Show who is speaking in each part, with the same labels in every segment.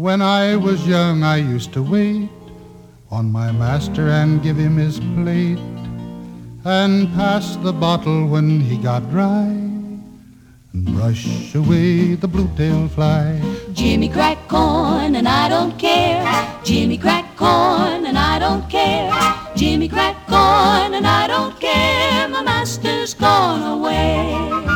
Speaker 1: When I was young, I used to wait on my master and give him his plate, and pass the bottle when he got dry, and brush away the blue-tailed fly.
Speaker 2: Jimmy crack corn and I don't care. Jimmy crack corn and I don't care. Jimmy crack corn and I don't care. My master's gone away.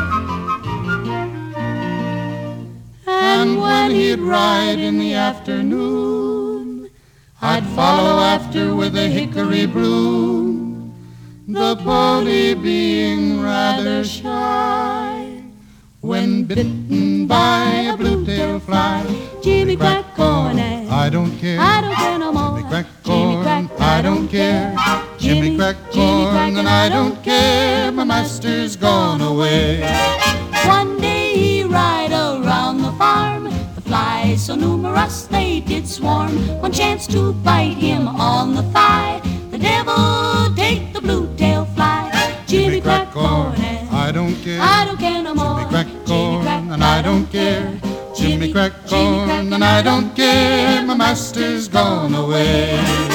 Speaker 1: And when he'd ride in the afternoon, I'd follow after with a hickory broom, the pony being rather shy when bitten by a blue-tailed fly.
Speaker 2: Jimmy crack corn and
Speaker 1: I don't care.
Speaker 2: I don't care no more.
Speaker 1: Jimmy crack corn, I don't care. Jimmy crack corn and I don't care. My master's gone away.
Speaker 2: One day he ride around the farm. The flies so numerous they did swarm. One chance to bite him on the thigh. The devil take the blue-tailed fly. Jimmy crack corn and
Speaker 1: I don't care.
Speaker 2: I don't care no more.
Speaker 1: Jimmy crack corn and I don't care. Jimmy crack corn and I don't care. My master's gone away.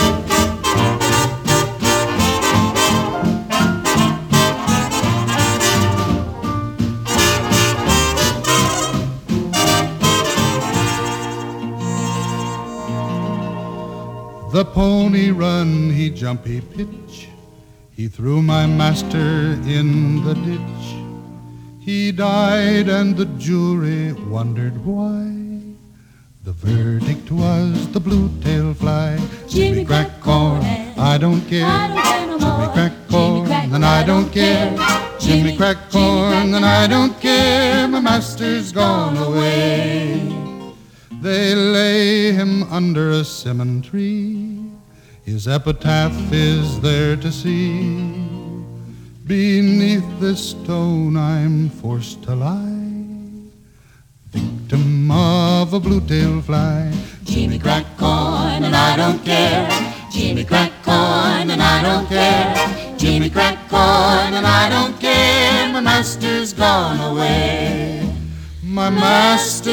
Speaker 1: The pony run, he jump, he pitch. He threw my master in the ditch. He died and the jury wondered why. The verdict was the blue-tailed fly.
Speaker 2: Jimmy crack corn,
Speaker 1: I don't care.
Speaker 2: I don't care no more.
Speaker 1: Jimmy crack corn and I don't care. Jimmy crack corn and I don't care. My master's gone away. They lay him under a simmon tree. His epitaph is there to see. Beneath this stone I'm forced to lie, victim of a blue-tailed fly.
Speaker 2: Jimmy crack corn and I don't care. Jimmy crack corn and I don't care. Jimmy crack corn and I don't care. My master's gone away.
Speaker 1: My master